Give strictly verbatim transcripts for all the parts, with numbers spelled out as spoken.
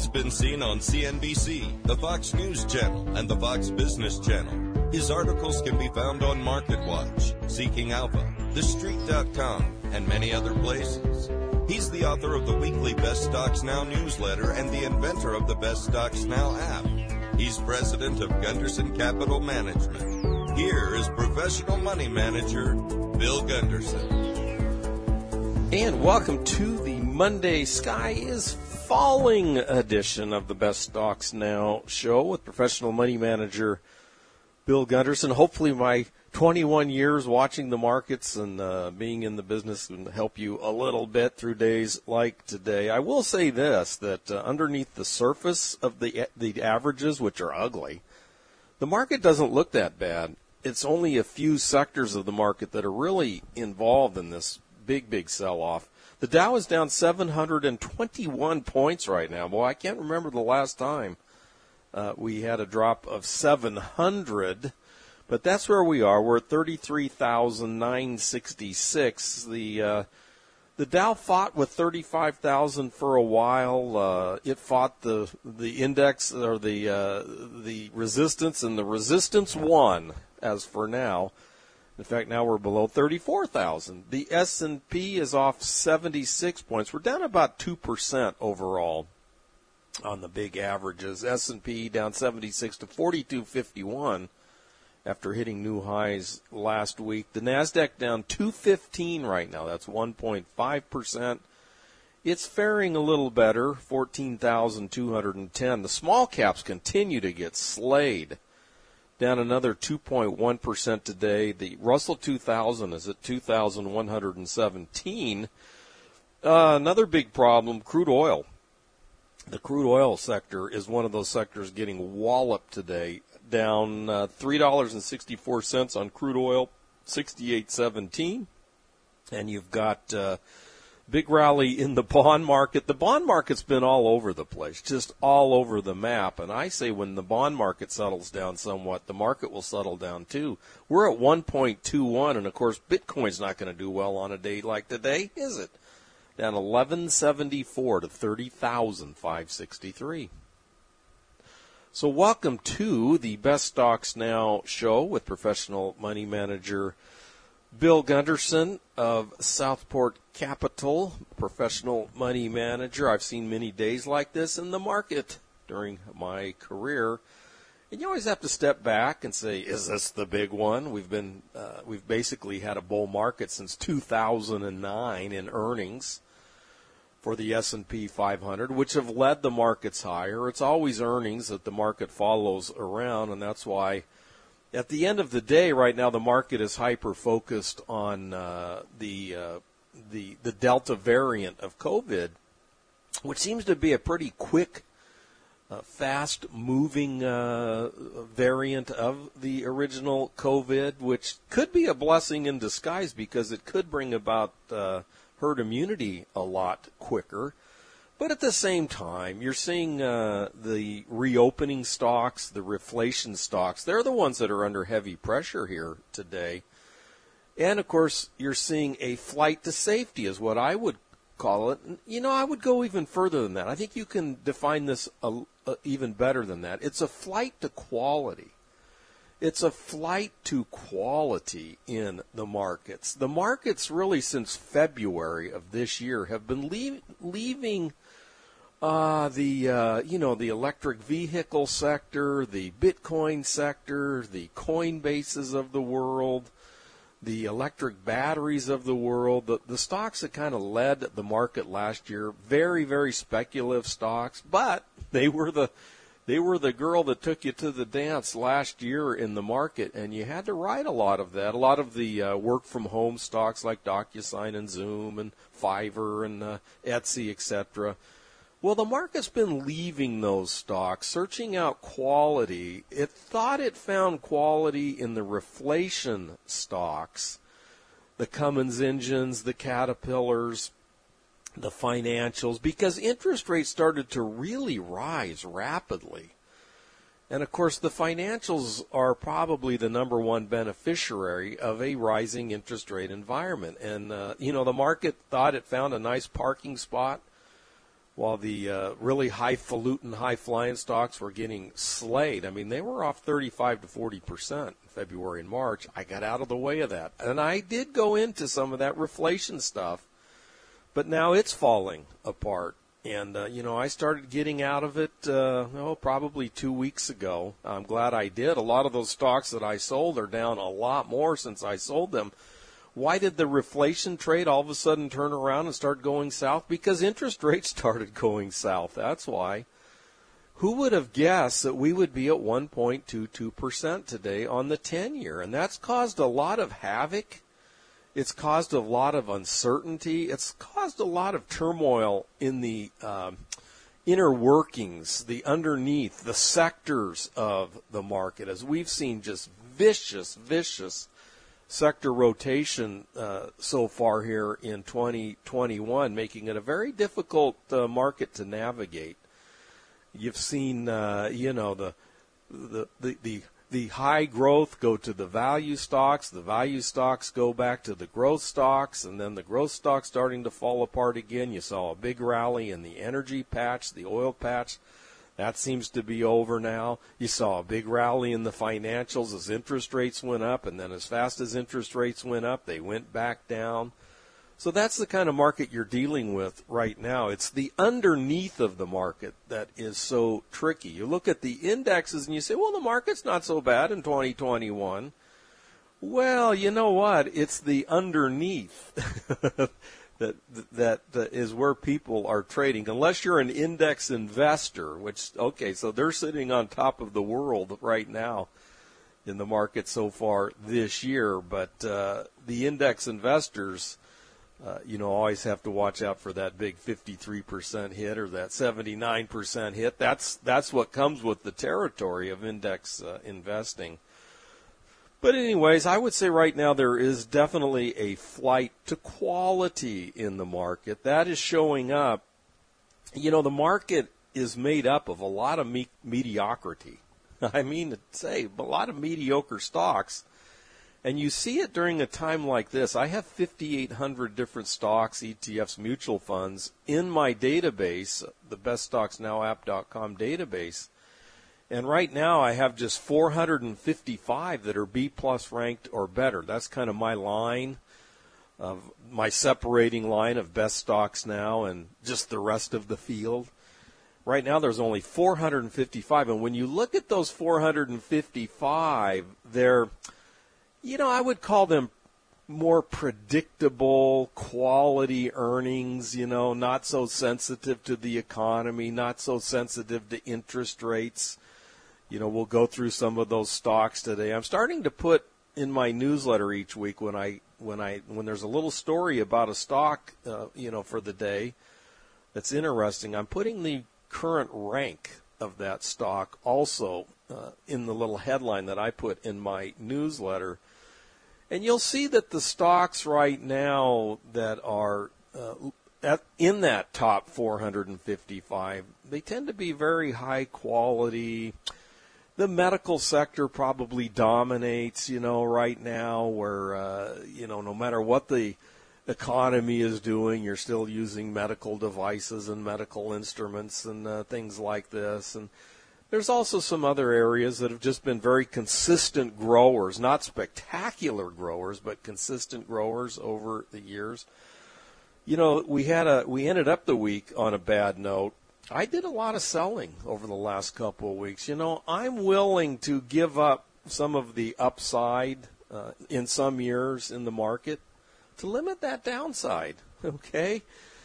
He's been seen on C N B C, the Fox News Channel, and the Fox Business Channel. His articles can be found on MarketWatch, Seeking Alpha, The Street dot com, and many other places. He's the author of the weekly Best Stocks Now newsletter and the inventor of the Best Stocks Now app. He's president of Gunderson Capital Management. Here is professional money manager, Bill Gunderson. And welcome to the Monday Sky is Falling edition of the Best Stocks Now show with professional money manager Bill Gunderson. Hopefully my twenty-one years watching the markets and uh, being in the business can help you a little bit through days like today. I will say this, that uh, underneath the surface of the the averages, which are ugly, the market doesn't look that bad. It's only a few sectors of the market that are really involved in this big, big sell-off. The Dow is down seven hundred twenty-one points right now. Boy, I can't remember the last time uh, we had a drop of seven hundred. But that's where we are. We're at thirty-three thousand nine hundred sixty-six. The uh, the Dow fought with thirty-five thousand for a while. Uh, it fought the the index or the uh, the resistance, and the resistance won. As for now, in fact, now we're below thirty-four thousand. The S and P is off seventy-six points. We're down about two percent overall on the big averages. S and P down seventy-six to forty-two fifty-one. After hitting new highs last week. The NASDAQ down two fifteen right now. That's one point five percent. It's faring a little better, fourteen thousand two hundred ten. The small caps continue to get slayed, down another two point one percent today. The Russell two thousand is at two thousand one hundred seventeen. Uh, another big problem, crude oil. The crude oil sector is one of those sectors getting walloped today. Down uh, three dollars and sixty-four cents on crude oil, sixty-eight seventeen. And you've got uh, big rally in the bond market. The bond market's been all over the place, just all over the map. And I say when the bond market settles down somewhat, the market will settle down too. We're at one point two one, and of course Bitcoin's not going to do well on a day like today, is it? Down eleven seventy-four to thirty thousand five hundred sixty-three. So welcome to the Best Stocks Now show with professional money manager Bill Gunderson of Southport Capital, professional money manager. I've seen many days like this in the market during my career. And you always have to step back and say, is this the big one? We've been, uh, we've basically had a bull market since two thousand nine in earnings for the S and P five hundred, which have led the markets higher. It's always earnings that the market follows around, and that's why at the end of the day right now the market is hyper-focused on uh, the, uh, the the Delta variant of COVID, which seems to be a pretty quick, uh, fast-moving uh, variant of the original COVID, which could be a blessing in disguise because it could bring about uh, herd immunity a lot quicker. But at the same time, you're seeing uh, the reopening stocks, the reflation stocks. They're the ones that are under heavy pressure here today. And, of course, you're seeing a flight to safety is what I would call it. You know, I would go even further than that. I think you can define this a, a, even better than that. It's a flight to quality. It's a flight to quality in the markets. The markets really since February of this year have been leave, leaving uh, the, uh, you know, the electric vehicle sector, the Bitcoin sector, the Coinbases of the world, the electric batteries of the world. The, the stocks that kind of led the market last year, very, very speculative stocks, but they were the They were the girl that took you to the dance last year in the market, and you had to ride a lot of that. A lot of the uh, work-from-home stocks like DocuSign and Zoom and Fiverr and uh, Etsy, et cetera. Well, the market's been leaving those stocks, searching out quality. It thought it found quality in the reflation stocks, the Cummins engines, the Caterpillars, the financials, because interest rates started to really rise rapidly. And, of course, the financials are probably the number one beneficiary of a rising interest rate environment. And, uh, you know, the market thought it found a nice parking spot while the uh, really highfalutin, high-flying stocks were getting slayed. I mean, they were off thirty-five to forty percent in February and March. I got out of the way of that. And I did go into some of that reflation stuff, but now it's falling apart. And, uh, you know, I started getting out of it, uh, oh, probably two weeks ago. I'm glad I did. A lot of those stocks that I sold are down a lot more since I sold them. Why did the reflation trade all of a sudden turn around and start going south? Because interest rates started going south. That's why. Who would have guessed that we would be at one point two two percent today on the ten-year? And that's caused a lot of havoc. It's caused a lot of uncertainty. It's caused a lot of turmoil in the um, inner workings, the underneath, the sectors of the market, as we've seen just vicious, vicious sector rotation uh, so far here in twenty twenty-one, making it a very difficult uh, market to navigate. You've seen, uh, you know, the the the, the The high growth go to the value stocks, the value stocks go back to the growth stocks, and then the growth stocks starting to fall apart again. You saw a big rally in the energy patch, the oil patch. That seems to be over now. You saw a big rally in the financials as interest rates went up, and then as fast as interest rates went up, they went back down. So that's the kind of market you're dealing with right now. It's the underneath of the market that is so tricky. You look at the indexes and you say, well, the market's not so bad in twenty twenty-one. Well, you know what? It's the underneath that, that that is where people are trading. Unless you're an index investor, which, okay, so they're sitting on top of the world right now in the market so far this year. But uh, the index investors, Uh, you know, always have to watch out for that big fifty-three percent hit or that seventy-nine percent hit. That's that's what comes with the territory of index uh, investing. But anyways, I would say right now there is definitely a flight to quality in the market. That is showing up. You know, the market is made up of a lot of me- mediocrity. I mean to say, a lot of mediocre stocks. And you see it during a time like this. I have fifty-eight hundred different stocks, E T Fs, mutual funds in my database, the best stocks now app dot com database. And right now I have just four hundred fifty-five that are B plus ranked or better. That's kind of my line, of my separating line of best stocks now and just the rest of the field. Right now there's only four hundred fifty-five. And when you look at those four hundred fifty-five, they're, you know, I would call them more predictable quality earnings, you know, not so sensitive to the economy, not so sensitive to interest rates. You know, we'll go through some of those stocks today. I'm starting to put in my newsletter each week when I when I when there's a little story about a stock, uh, you know, for the day that's interesting. I'm putting the current rank of that stock also uh, in the little headline that I put in my newsletter. And you'll see that the stocks right now that are uh, at, in that top four hundred fifty-five, they tend to be very high quality. The medical sector probably dominates, you know, right now where, uh, you know, no matter what the economy is doing, you're still using medical devices and medical instruments and uh, things like this. And there's also some other areas that have just been very consistent growers, not spectacular growers, but consistent growers over the years. You know, we had a we ended up the week on a bad note. I did a lot of selling over the last couple of weeks. You know, I'm willing to give up some of the upside uh, in some years in the market to limit that downside, okay?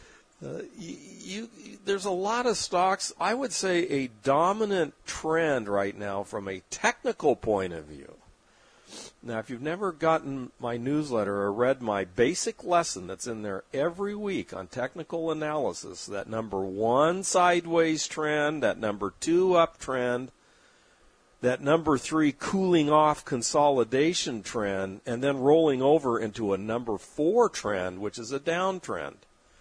Uh, you, you, there's a lot of stocks. I would say a dominant trend right now from a technical point of view. Now, if you've never gotten my newsletter or read my basic lesson that's in there every week on technical analysis, that number one sideways trend, that number two uptrend, that number three cooling off consolidation trend, and then rolling over into a number four trend, which is a downtrend.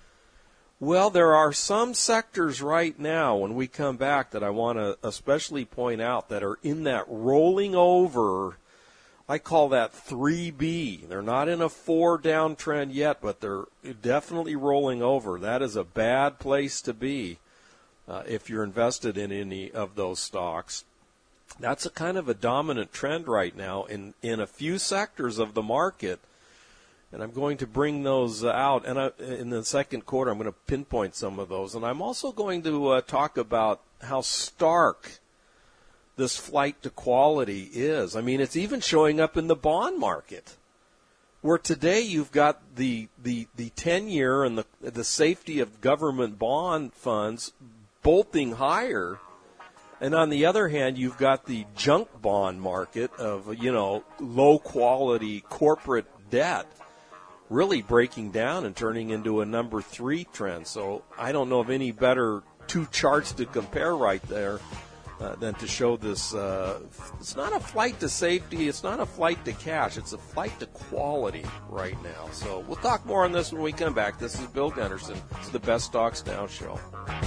Well, there are some sectors right now when we come back that I want to especially point out that are in that rolling over. I call that three B. They're not in a four downtrend yet, but they're definitely rolling over. That is a bad place to be uh, if you're invested in any of those stocks. That's a kind of a dominant trend right now in, in a few sectors of the market. And I'm going to bring those out. And I, in the second quarter, I'm going to pinpoint some of those. And I'm also going to uh, talk about how stark this flight to quality is. I mean, it's even showing up in the bond market, where today you've got the the the ten-year and the the safety of government bond funds bolting higher, and on the other hand, you've got the junk bond market of, you know, low-quality corporate debt really breaking down and turning into a number three trend. So I don't know of any better two charts to compare right there Uh, than to show this. Uh, it's not a flight to safety. It's not a flight to cash. It's a flight to quality right now. So we'll talk more on this when we come back. This is Bill Gunderson. It's the Best Stocks Now show.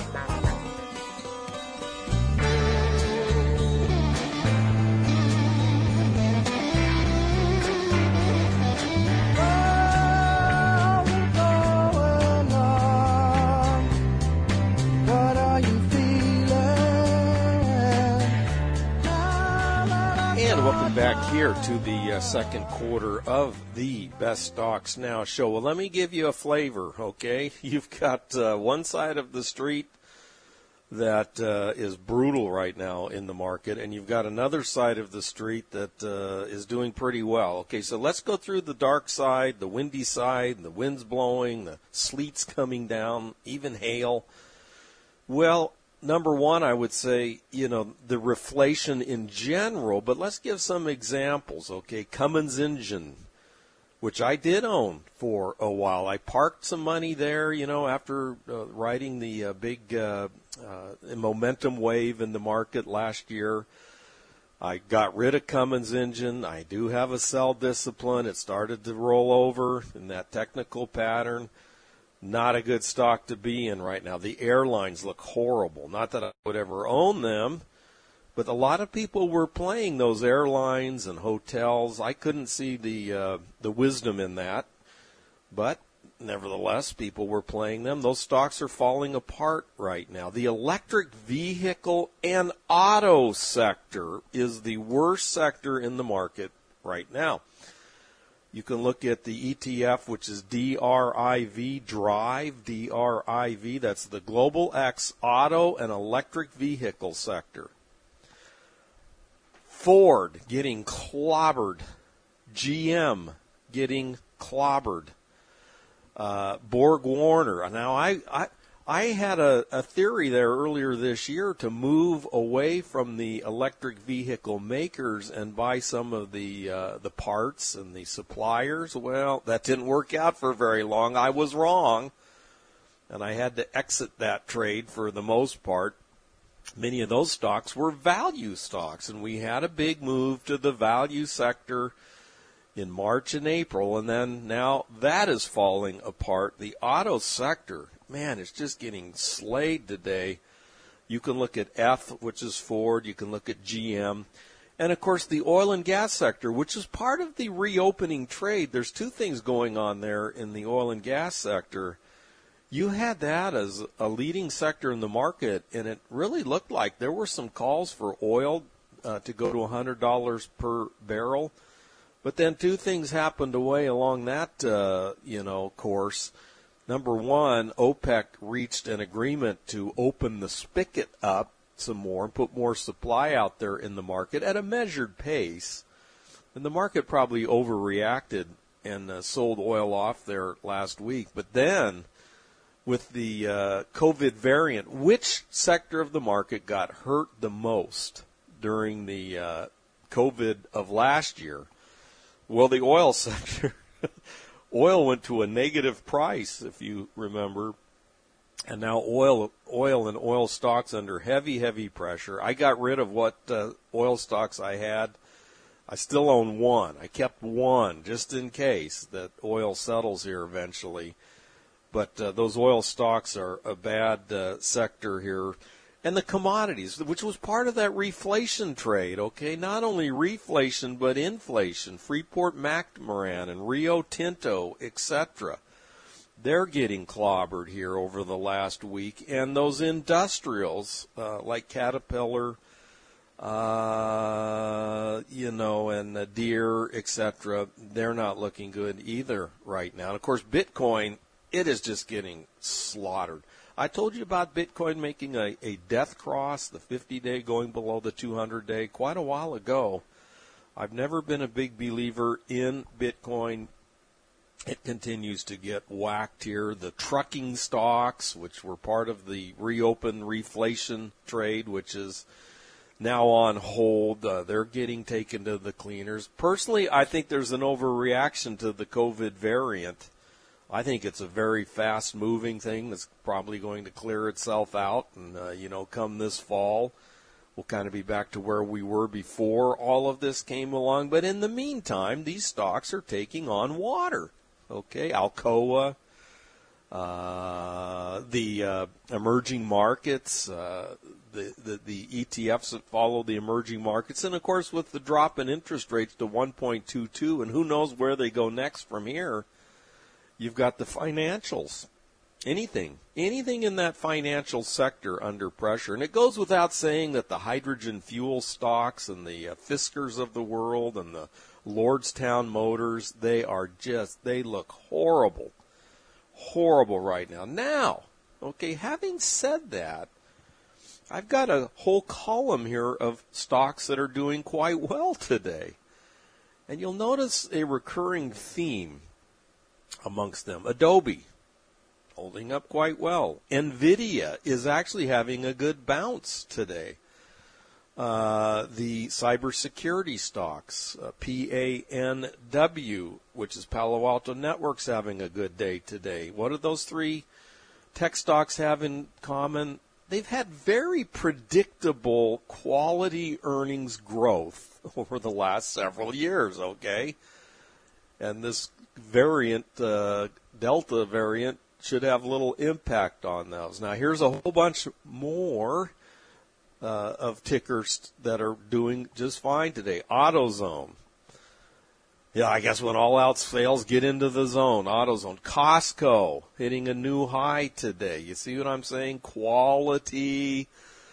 Back here to the uh, second quarter of the Best Stocks Now show. Well, let me give you a flavor, okay? You've got uh, one side of the street that uh, is brutal right now in the market, and you've got another side of the street that uh, is doing pretty well. Okay, so let's go through the dark side, the windy side, the wind's blowing, the sleet's coming down, even hail. Well, number one, I would say, you know, the reflation in general, but let's give some examples, okay? Cummins Engine, which I did own for a while. I parked some money there, you know, after uh, riding the uh, big uh, uh, momentum wave in the market last year. I got rid of Cummins Engine. I do have a sell discipline. It started to roll over in that technical pattern. Not a good stock to be in right now. The airlines look horrible. Not that I would ever own them, but a lot of people were playing those airlines and hotels. I couldn't see the uh, the wisdom in that, but nevertheless, people were playing them. Those stocks are falling apart right now. The electric vehicle and auto sector is the worst sector in the market right now. You can look at the E T F, which is D R I V, Drive, D R I V. That's the Global X Auto and Electric Vehicle sector. Ford getting clobbered. G M getting clobbered. Uh, Borg Warner. Now, I, I, I had a, a theory there earlier this year to move away from the electric vehicle makers and buy some of the uh, the parts and the suppliers. Well, that didn't work out for very long. I was wrong, and I had to exit that trade for the most part. Many of those stocks were value stocks, and we had a big move to the value sector in March and April, and then now that is falling apart. The auto sector, man, it's just getting slayed today. You can look at F, which is Ford. You can look at G M. And, of course, the oil and gas sector, which is part of the reopening trade. There's two things going on there in the oil and gas sector. You had that as a leading sector in the market, and it really looked like there were some calls for oil uh, to go to one hundred dollars per barrel. But then two things happened away along that, uh, you know, course. Number one, OPEC reached an agreement to open the spigot up some more and put more supply out there in the market at a measured pace. And the market probably overreacted and uh, sold oil off there last week. But then, with the uh, COVID variant, which sector of the market got hurt the most during the uh, COVID of last year? Well, the oil sector. Oil went to a negative price, if you remember, and now oil oil and oil stocks under heavy, heavy pressure. I got rid of what uh, oil stocks I had. I still own one. I kept one just in case that oil settles here eventually. But uh, those oil stocks are a bad uh, sector here. and the commodities, which was part of that reflation trade, okay? Not only reflation, but inflation. Freeport-McMoRan and Rio Tinto, et cetera. They're getting clobbered here over the last week. And those industrials, uh, like Caterpillar, uh, you know, and uh, Deere, et cetera, they're not looking good either right now. And, of course, Bitcoin, it is just getting slaughtered. I told you about Bitcoin making a, a death cross, the fifty-day going below the two hundred-day, quite a while ago. I've never been a big believer in Bitcoin. It continues to get whacked here. The trucking stocks, which were part of the reopened reflation trade, which is now on hold, uh, they're getting taken to the cleaners. Personally, I think there's an overreaction to the COVID variant. I think it's a very fast-moving thing that's probably going to clear itself out. And, uh, you know, come this fall, we'll kind of be back to where we were before all of this came along. But in the meantime, these stocks are taking on water. Okay, Alcoa, uh, the uh, emerging markets, uh, the, the, the E T Fs that follow the emerging markets. And, of course, with the drop in interest rates to one point two two, and who knows where they go next from here, you've got the financials. Anything, anything in that financial sector under pressure. And it goes without saying that the hydrogen fuel stocks and the uh, Fiskars of the world and the Lordstown Motors, they are just, they look horrible, horrible right now. Now, okay, having said that, I've got a whole column here of stocks that are doing quite well today. And you'll notice a recurring theme amongst them. Adobe, holding up quite well. NVIDIA is actually having a good bounce today. Uh, the cybersecurity stocks, uh, P A N W, which is Palo Alto Networks, having a good day today. What do those three tech stocks have in common? They've had very predictable quality earnings growth over the last several years, okay? And this variant, uh, Delta variant, should have little impact on those. Now, here's a whole bunch more uh, of tickers that are doing just fine today. AutoZone. Yeah, I guess when all else fails, get into the zone. AutoZone. Costco hitting a new high today. You see what I'm saying? Quality,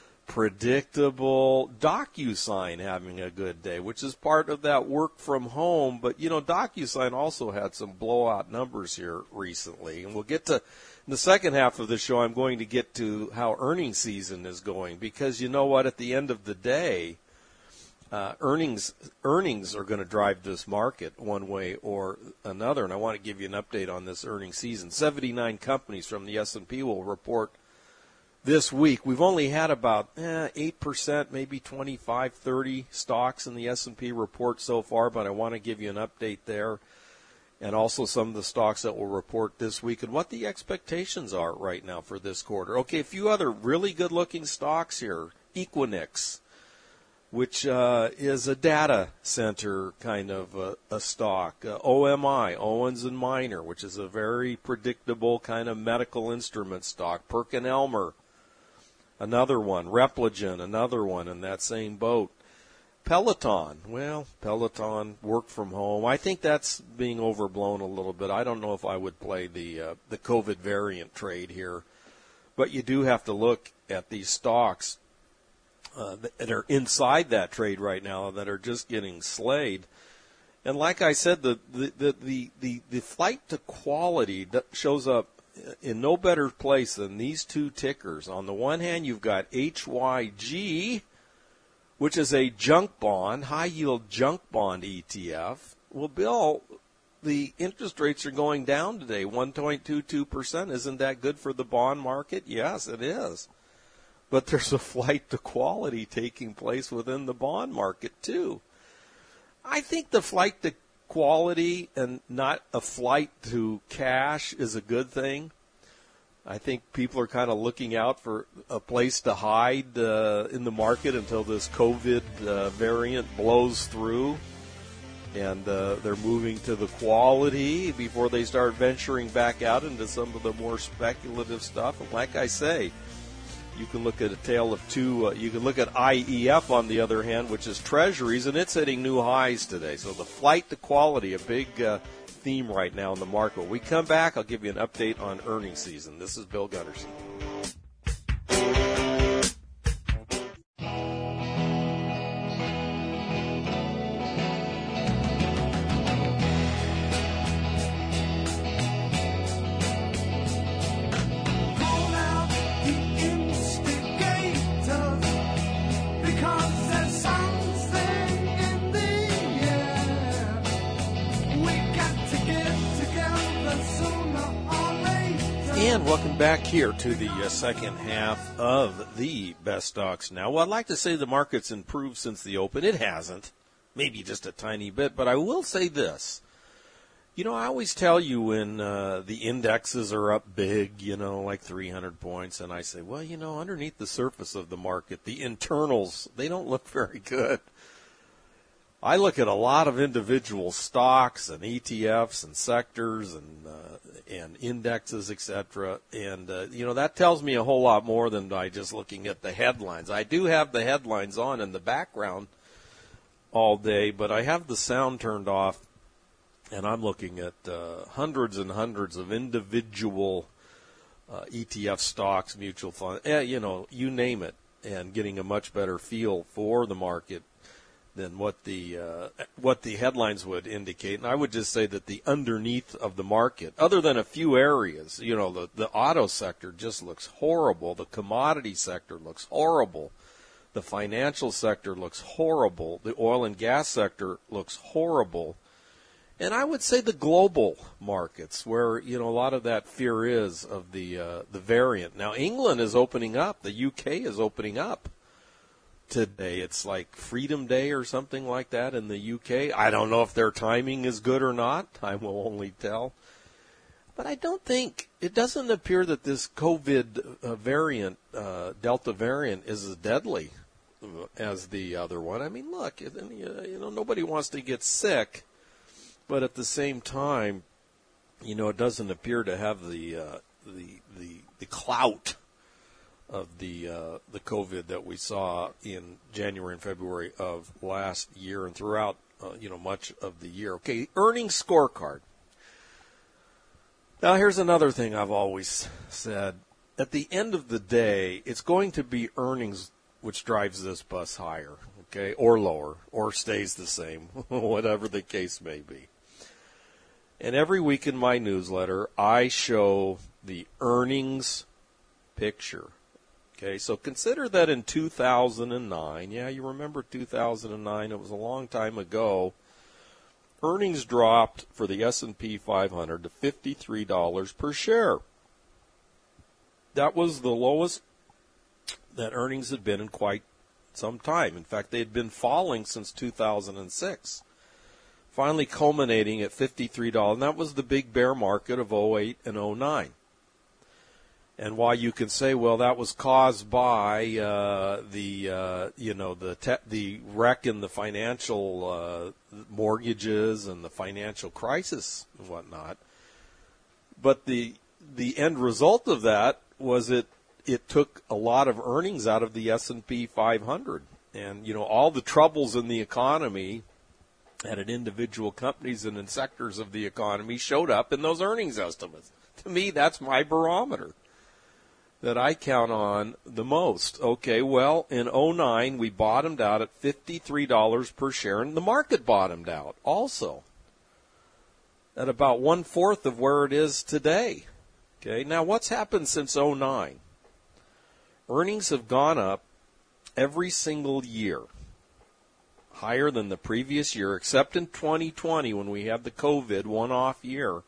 predictable. DocuSign having a good day, which is part of that work from home. But, you know, DocuSign also had some blowout numbers here recently. And we'll get to, in the second half of the show, I'm going to get to how earnings season is going. Because you know what? At the end of the day, uh, earnings earnings are going to drive this market one way or another. And I want to give you an update on this earnings season. seventy-nine companies from the S and P will report this week. We've only had about eh, eight percent, maybe twenty-five, thirty stocks in the S and P report so far, but I want to give you an update there, and also some of the stocks that will report this week and what the expectations are right now for this quarter. Okay, a few other really good-looking stocks here. Equinix, which uh, is a data center kind of a, a stock. Uh, O M I, Owens and Minor, which is a very predictable kind of medical instrument stock. PerkinElmer, another one. Repligen, another one in that same boat. Peloton, well, Peloton, work from home. I think that's being overblown a little bit. I don't know if I would play the uh, the COVID variant trade here. But you do have to look at these stocks uh, that are inside that trade right now that are just getting slayed. And like I said, the the, the, the, the, the flight to quality shows up in no better place than these two tickers. On the one hand, you've got H Y G, which is a junk bond, high-yield junk bond E T F. Well, Bill, the interest rates are going down today, one point two two percent. Isn't that good for the bond market? Yes, it is. But there's a flight to quality taking place within the bond market, too. I think the flight to quality and not a flight to cash is a good thing. I think people are kind of looking out for a place to hide uh, in the market until this COVID uh, variant blows through. And uh, they're moving to the quality before they start venturing back out into some of the more speculative stuff. And like I say, You can look at a tale of two. Uh, you can look at I E F, on the other hand, which is Treasuries, and it's hitting new highs today. So the flight to quality, a big uh, theme right now in the market. When we come back, I'll give you an update on earnings season. This is Bill Gunderson. And welcome back here to the uh, second half of the Best Stocks Now. Well, I'd like to say the market's improved since the open. It hasn't, maybe just a tiny bit, but I will say this. You know, I always tell you when uh, the indexes are up big, you know, like three hundred points, and I say, well, you know, underneath the surface of the market, the internals, they don't look very good. I look at a lot of individual stocks and E T Fs and sectors and uh, and indexes, et cetera, and uh, you know that tells me a whole lot more than by just looking at the headlines. I do have the headlines on in the background all day, but I have the sound turned off, and I'm looking at uh, hundreds and hundreds of individual uh, E T F stocks, mutual funds, eh, you know, you name it, and getting a much better feel for the market than what the uh, what the headlines would indicate. And I would just say that the underneath of the market, other than a few areas, you know, the, the auto sector just looks horrible. The commodity sector looks horrible. The financial sector looks horrible. The oil and gas sector looks horrible. And I would say the global markets, where, you know, a lot of that fear is of the uh, the variant. Now, England is opening up. The U K is opening up today. It's like Freedom Day or something like that in the U K. I don't know if their timing is good or not. Time will only tell. But I don't think, it doesn't appear that this COVID uh, variant, uh, Delta variant, is as deadly as the other one. I mean, look, you know, nobody wants to get sick, but at the same time, you know, it doesn't appear to have the uh, the the the clout of the uh, the COVID that we saw in January and February of last year and throughout, uh, you know, much of the year. Okay, earnings scorecard. Now, here's another thing I've always said. At the end of the day, it's going to be earnings which drives this bus higher, okay, or lower, or stays the same, whatever the case may be. And every week in my newsletter, I show the earnings picture. Okay, so consider that in two thousand nine, yeah, you remember two thousand nine, it was a long time ago, earnings dropped for the S and P five hundred to fifty-three dollars per share. That was the lowest that earnings had been in quite some time. In fact, they had been falling since two thousand six, finally culminating at fifty-three dollars, and that was the big bear market of oh eight and oh nine. And while you can say, well, that was caused by uh, the, uh, you know, the te- the wreck in the financial uh, mortgages and the financial crisis and whatnot, but the the end result of that was it it took a lot of earnings out of the S and P five hundred, and you know all the troubles in the economy and in individual companies and in sectors of the economy showed up in those earnings estimates. To me, that's my barometer that I count on the most. Okay, well, in oh nine, we bottomed out at fifty-three dollars per share, and the market bottomed out also at about one-fourth of where it is today. Okay, now what's happened since oh nine? Earnings have gone up every single year, higher than the previous year, except in twenty twenty when we had the COVID one-off year.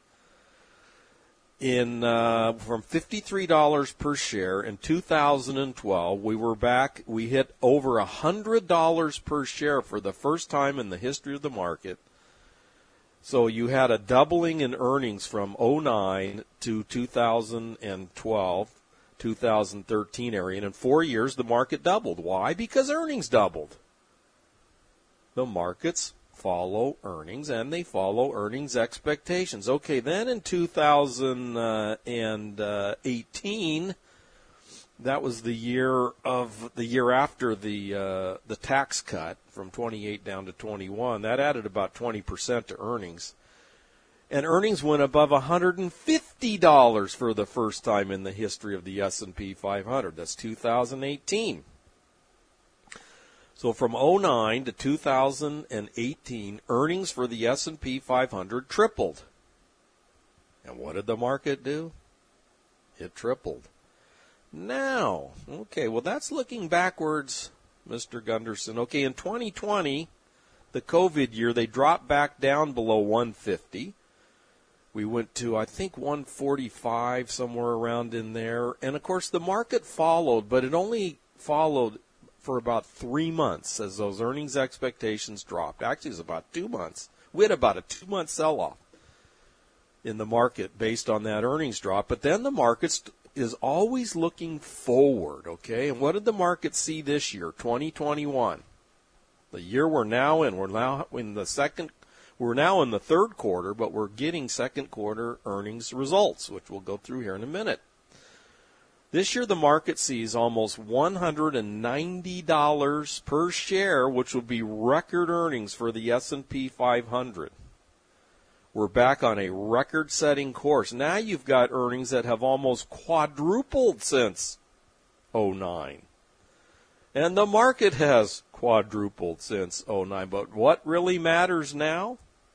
In uh, from fifty-three dollars per share in two thousand twelve, we were back. We hit over one hundred dollars per share for the first time in the history of the market. So you had a doubling in earnings from oh nine to two thousand twelve, two thousand thirteen area. And in four years, the market doubled. Why? Because earnings doubled. The markets follow earnings, and they follow earnings expectations. Okay, then in two thousand eighteen, that was the year of the year after the uh, the tax cut from twenty-eight down to twenty-one. That added about twenty percent to earnings. And earnings went above one hundred fifty dollars for the first time in the history of the S and P five hundred. That's two thousand eighteen. So from oh nine to two thousand eighteen, earnings for the S and P five hundred tripled. And what did the market do? It tripled. Now, okay, well, that's looking backwards, Mister Gunderson. Okay, in twenty twenty, the COVID year, they dropped back down below one fifty. We went to, I think, one forty-five, somewhere around in there. And, of course, the market followed, but it only followed for about three months as those earnings expectations dropped. Actually, it was about two months. We had about a two-month sell-off in the market based on that earnings drop. But then the market is always looking forward, okay? And what did the market see this year, twenty twenty-one? The year we're now in. We're now in the second We're now in the third quarter, but we're getting second quarter earnings results, which we'll go through here in a minute. This year the market sees almost one hundred ninety dollars per share, which will be record earnings for the S and P five hundred. We're back on a record-setting course. Now you've got earnings that have almost quadrupled since oh nine. And the market has quadrupled since oh nine. But what really matters now?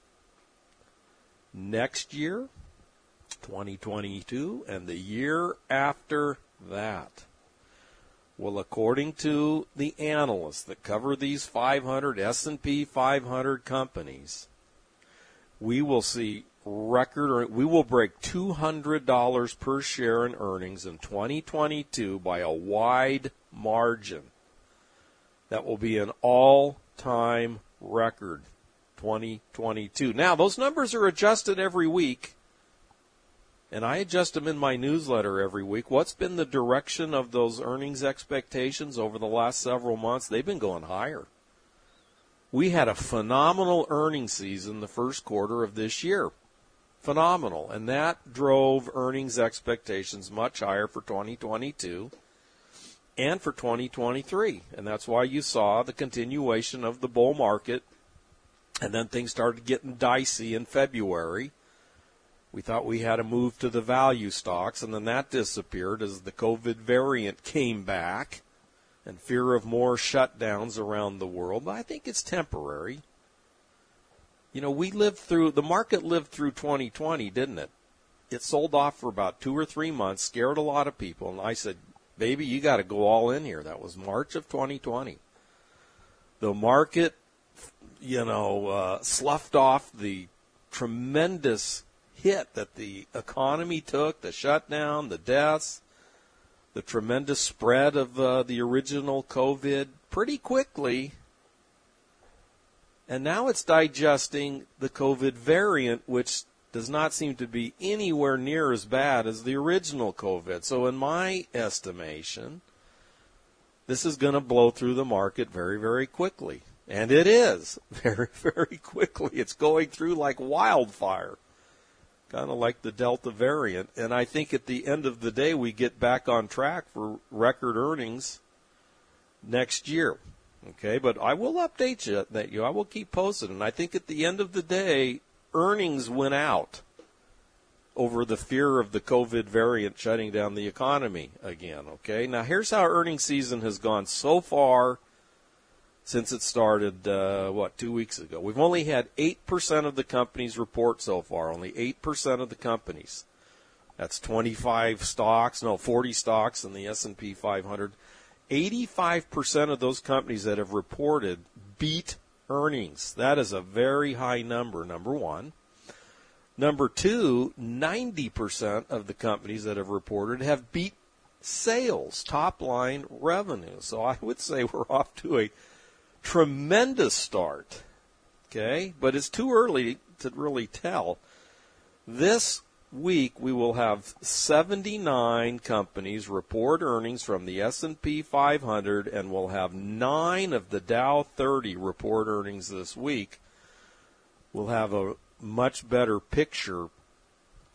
Next year, twenty twenty-two, and the year after that. Well, according to the analysts that cover these five hundred S and P five hundred companies, we will see record, we will break two hundred dollars per share in earnings in twenty twenty-two by a wide margin. That will be an all-time record, twenty twenty-two. Now, those numbers are adjusted every week, and I adjust them in my newsletter every week. What's been the direction of those earnings expectations over the last several months? They've been going higher. We had a phenomenal earnings season the first quarter of this year. Phenomenal. And that drove earnings expectations much higher for twenty twenty-two and for twenty twenty-three. And that's why you saw the continuation of the bull market. And then things started getting dicey in February. We thought we had a move to the value stocks, and then that disappeared as the COVID variant came back and fear of more shutdowns around the world. But I think it's temporary. You know, we lived through, the market lived through twenty twenty, didn't it? It sold off for about two or three months, scared a lot of people, and I said, baby, you got to go all in here. That was March of twenty twenty. The market, you know, uh, sloughed off the tremendous hit that the economy took, the shutdown, the deaths, the tremendous spread of uh, the original COVID pretty quickly. And now it's digesting the COVID variant, which does not seem to be anywhere near as bad as the original COVID. So in my estimation, this is going to blow through the market very, very quickly. And it is very, very quickly. It's going through like wildfire, kind of like the Delta variant. And I think at the end of the day, we get back on track for record earnings next year. Okay, but I will update you that you. I will keep posted. And I think at the end of the day, earnings went out over the fear of the COVID variant shutting down the economy again. Okay, now here's how earnings season has gone so far since it started, uh, what, two weeks ago. We've only had eight percent of the companies report so far, only eight percent of the companies. That's twenty-five stocks, no, forty stocks in the S and P five hundred. eighty-five percent of those companies that have reported beat earnings. That is a very high number, number one. Number two, ninety percent of the companies that have reported have beat sales, top-line revenue. So I would say we're off to a tremendous start, okay? But it's too early to really tell. This week we will have seventy-nine companies report earnings from the S and P five hundred, and we'll have nine of the Dow thirty report earnings this week. We'll have a much better picture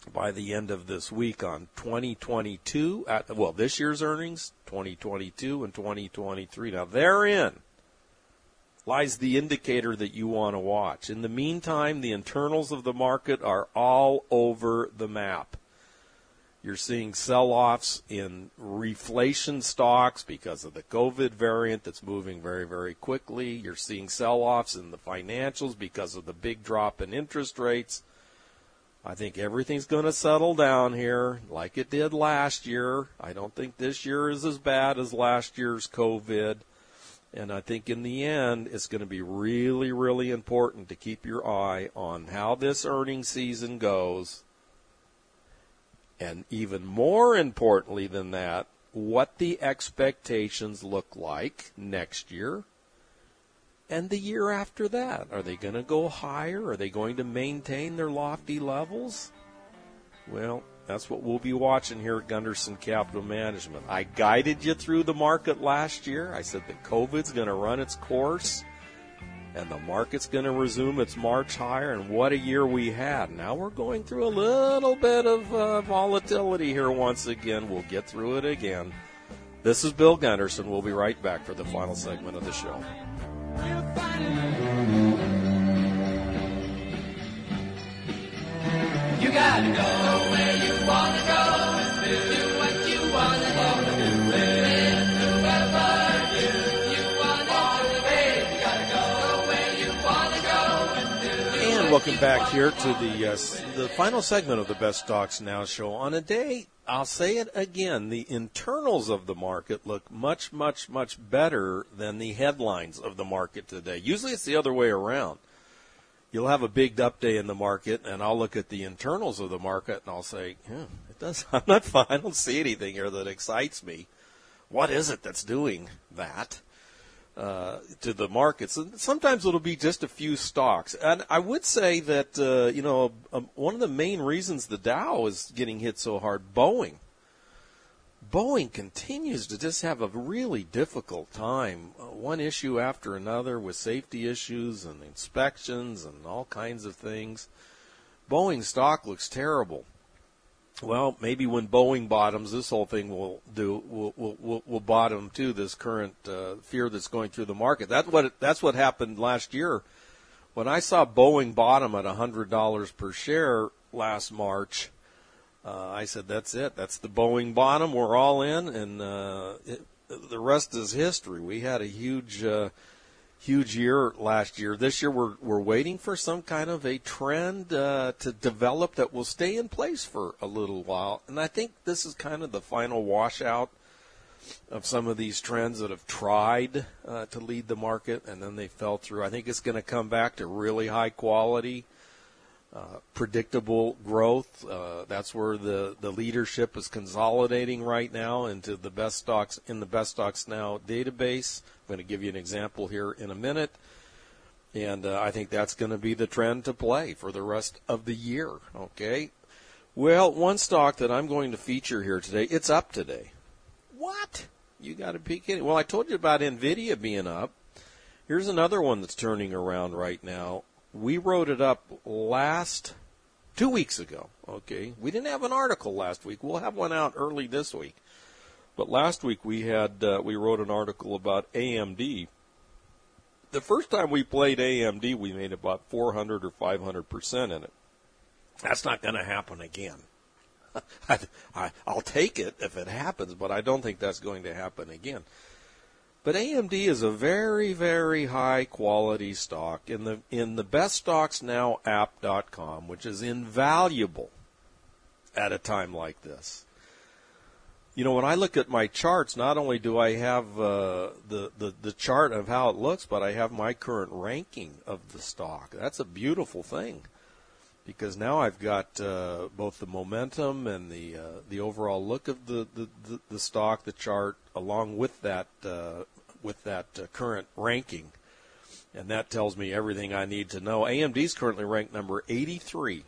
by the end of this week on twenty twenty-two, at, well, this year's earnings, twenty twenty-two and twenty twenty-three. Now, therein lies the indicator that you want to watch. In the meantime, the internals of the market are all over the map. You're seeing sell-offs in reflation stocks because of the COVID variant that's moving very, very quickly. You're seeing sell-offs in the financials because of the big drop in interest rates. I think everything's going to settle down here like it did last year. I don't think this year is as bad as last year's COVID. And I think in the end, it's going to be really, really important to keep your eye on how this earnings season goes. And even more importantly than that, what the expectations look like next year and the year after that. Are they going to go higher? Are they going to maintain their lofty levels? Well, that's what we'll be watching here at Gunderson Capital Management. I guided you through the market last year. I said that COVID's going to run its course and the market's going to resume its march higher, and what a year we had. Now we're going through a little bit of uh, volatility here once again. We'll get through it again. This is Bill Gunderson. We'll be right back for the final segment of the show. You gotta go where you wanna go and do what you wanna do. And whoever you, you wanna do, babe, you gotta go where you wanna go and do. And welcome back here to the uh, the final segment of the Best Stocks Now show. On a day, I'll say it again, the internals of the market look much, much, much better than the headlines of the market today. Usually it's the other way around. You'll have a big up day in the market, and I'll look at the internals of the market, and I'll say, yeah, it does. I'm not fine. I don't see anything here that excites me. What is it that's doing that uh, to the markets? And sometimes it'll be just a few stocks. And I would say that, uh, you know, um, one of the main reasons the Dow is getting hit so hard, Boeing. Boeing continues to just have a really difficult time, uh, one issue after another with safety issues and inspections and all kinds of things. Boeing stock looks terrible. Well, maybe when Boeing bottoms, this whole thing will do will will will, will bottom too. This current uh, fear that's going through the market. That's what it, that's what happened last year. When I saw Boeing bottom at a hundred dollars per share last March. Uh, I said, that's it. That's the Boeing bottom. We're all in, and uh, it, the rest is history. We had a huge, uh, huge year last year. This year, we're we're waiting for some kind of a trend uh, to develop that will stay in place for a little while. And I think this is kind of the final washout of some of these trends that have tried uh, to lead the market, and then they fell through. I think it's going to come back to really high quality. Uh, predictable growth. Uh, that's where the, the leadership is consolidating right now into the best stocks in the Best Stocks Now database. I'm going to give you an example here in a minute. And uh, I think that's going to be the trend to play for the rest of the year. Okay. Well, one stock that I'm going to feature here today, it's up today. What? You got to be kidding. Well, I told you about NVIDIA being up. Here's another one that's turning around right now. We wrote it up last, two weeks ago, okay? We didn't have an article last week. We'll have one out early this week. But last week we had, uh, we wrote an article about A M D. The first time we played A M D, we made about four hundred or five hundred percent in it. That's not going to happen again. I, I, I'll take it if it happens, but I don't think that's going to happen again. But A M D is a very, very high quality stock in the in the best stocks now app dot com, which is invaluable at a time like this. You know, when I look at my charts, not only do I have uh, the, the, the chart of how it looks, but I have my current ranking of the stock. That's a beautiful thing because now I've got uh, both the momentum and the uh, the overall look of the, the, the, the stock, the chart, along with that uh, with that uh, current ranking, and that tells me everything I need to know. A M D is currently ranked number eighty-three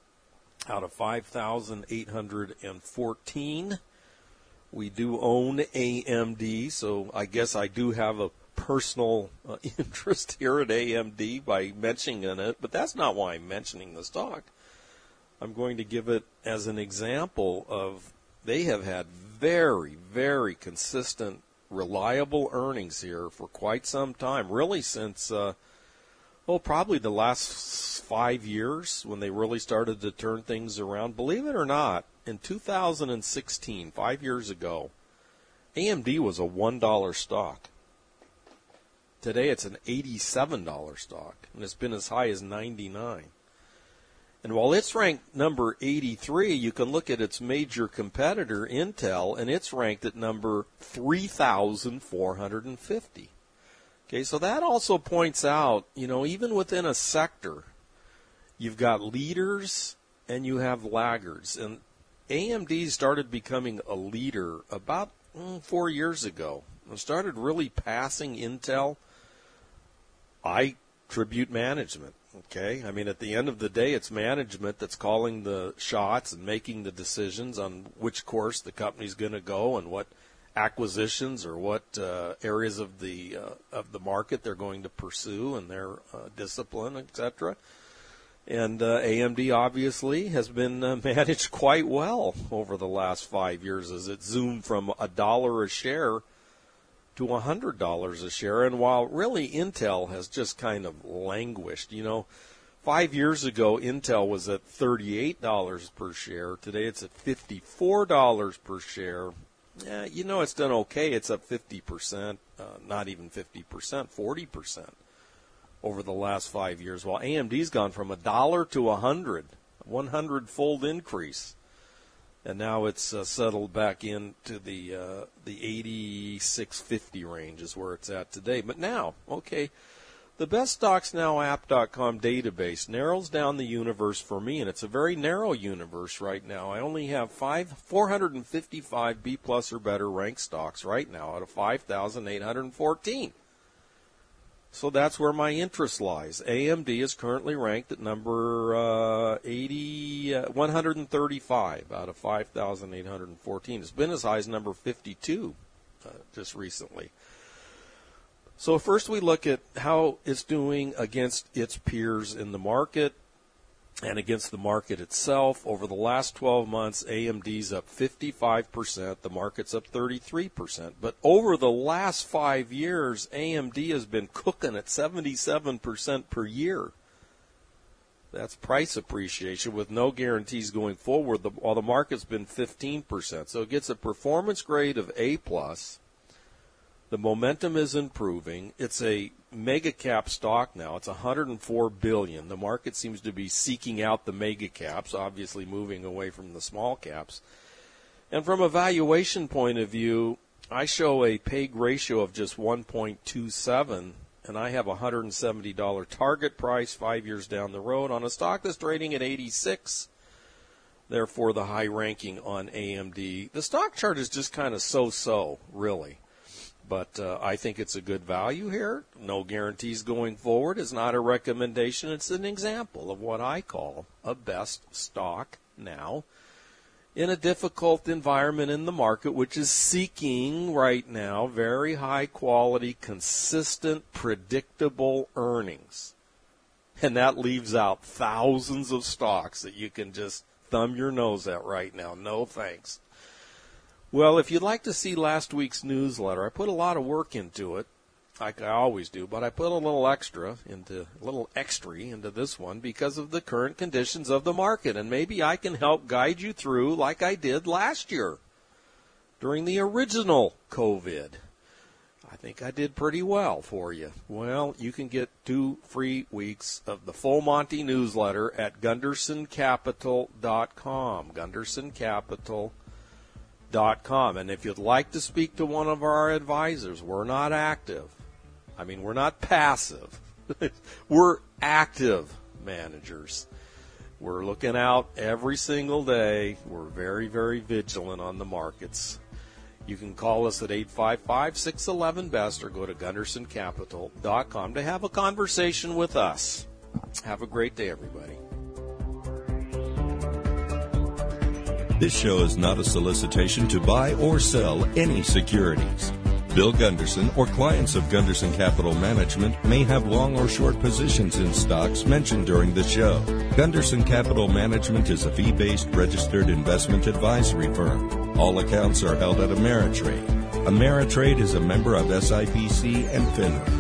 out of five thousand eight hundred fourteen. We do own A M D, so I guess I do have a personal uh, interest here at A M D by mentioning it, but that's not why I'm mentioning the stock. I'm going to give it as an example of they have had very, very consistent, reliable earnings here for quite some time, really since, uh, oh, probably the last five years when they really started to turn things around. Believe it or not, in two thousand sixteen, five years ago, A M D was a one dollar stock. Today it's an eighty-seven dollar stock, and it's been as high as ninety-nine. And while it's ranked number eighty-three, you can look at its major competitor, Intel, and it's ranked at number three thousand four hundred fifty. Okay, so that also points out, you know, even within a sector, you've got leaders and you have laggards. And A M D started becoming a leader about mm, four years ago. It started really passing Intel. I attribute management. Okay, I mean, at the end of the day, it's management that's calling the shots and making the decisions on which course the company's going to go and what acquisitions or what uh, areas of the uh, of the market they're going to pursue and their uh, discipline, et cetera. And uh, A M D obviously has been uh, managed quite well over the last five years as it zoomed from a dollar a share to one hundred dollars a share. And while really Intel has just kind of languished, you know, five years ago Intel was at thirty-eight dollars per share. Today it's at fifty-four dollars per share. Yeah, you know, it's done okay. It's up fifty percent, uh, not even fifty percent, forty percent over the last five years, while A M D's gone from a dollar to a hundred, one hundred-fold increase. And now it's uh, settled back into the uh, the eighty-six fifty range is where it's at today. But now, okay, the best stocks now app dot com database narrows down the universe for me, and it's a very narrow universe right now. I only have five, four hundred fifty-five B plus or better ranked stocks right now out of five thousand eight hundred fourteen. So that's where my interest lies. A M D is currently ranked at number uh, eighty, uh, one hundred thirty-five out of five thousand eight hundred fourteen. It's been as high as number fifty-two uh, just recently. So first we look at how it's doing against its peers in the market and against the market itself. Over the last twelve months, A M D's up fifty-five percent. The market's up thirty-three percent. But over the last five years, A M D has been cooking at seventy-seven percent per year. That's price appreciation with no guarantees going forward, while the market's been fifteen percent. So it gets a performance grade of A plus. The momentum is improving. It's a mega cap stock now. It's one hundred four billion dollars. The market seems to be seeking out the mega caps, obviously moving away from the small caps. And from a valuation point of view, I show a P E G ratio of just one point two seven, and I have a one hundred seventy dollars target price five years down the road on a stock that's trading at eighty-six. Therefore, the high ranking on A M D. The stock chart is just kind of so-so, really. But uh, I think it's a good value here. No guarantees going forward. It's not a recommendation. It's an example of what I call a best stock now in a difficult environment in the market, which is seeking right now very high quality, consistent, predictable earnings. And that leaves out thousands of stocks that you can just thumb your nose at right now. No thanks. Well, if you'd like to see last week's newsletter, I put a lot of work into it, like I always do, but I put a little extra into, a little extra into this one because of the current conditions of the market, and maybe I can help guide you through like I did last year during the original COVID. I think I did pretty well for you. Well, you can get two free weeks of the Full Monty newsletter at Gunderson Capital dot com, Gunderson Capital dot com. And if you'd like to speak to one of our advisors, we're not active. I mean, we're not passive. We're active managers. We're looking out every single day. We're very, very vigilant on the markets. You can call us at eight five five, six one one, B E S T or go to Gunderson Capital dot com to have a conversation with us. Have a great day, everybody. This show is not a solicitation to buy or sell any securities. Bill Gunderson or clients of Gunderson Capital Management may have long or short positions in stocks mentioned during the show. Gunderson Capital Management is a fee-based registered investment advisory firm. All accounts are held at Ameritrade. Ameritrade is a member of S I P C and FINRA.